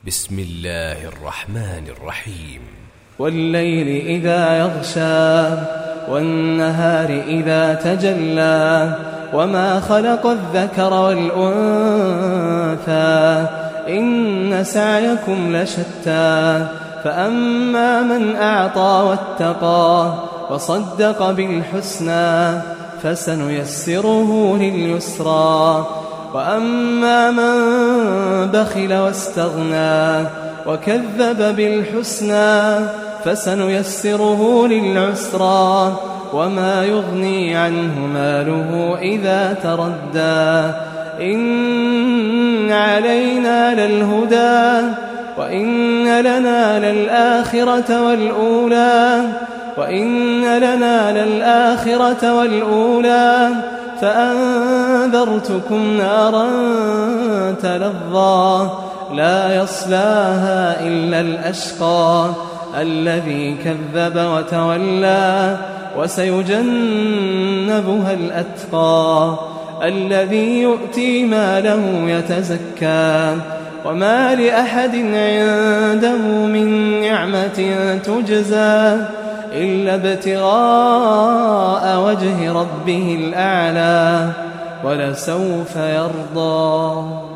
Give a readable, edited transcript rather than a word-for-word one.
بسم الله الرحمن الرحيم. والليل إذا يغشى والنهار إذا تجلى وما خلق الذكر والأنثى إن سعيكم لشتى فأما من أعطى واتقى وصدق بالحسنى فسنيسره لليسرى وأما من بخل واستغنى وكذب بالحسنى فسنيسره للعسرى وما يغني عنه ماله إذا تردى إن علينا للهدى وإن لنا للآخرة والأولى فأنذرتكم نارا تلظى لا يصلاها إلا الأشقى الذي كذب وتولى وسيجنبها الأتقى الذي يؤتي ماله يتزكى وما لأحد عنده من نعمة تجزى إلا ابتغاء وجه ربه الأعلى ولسوف يرضى.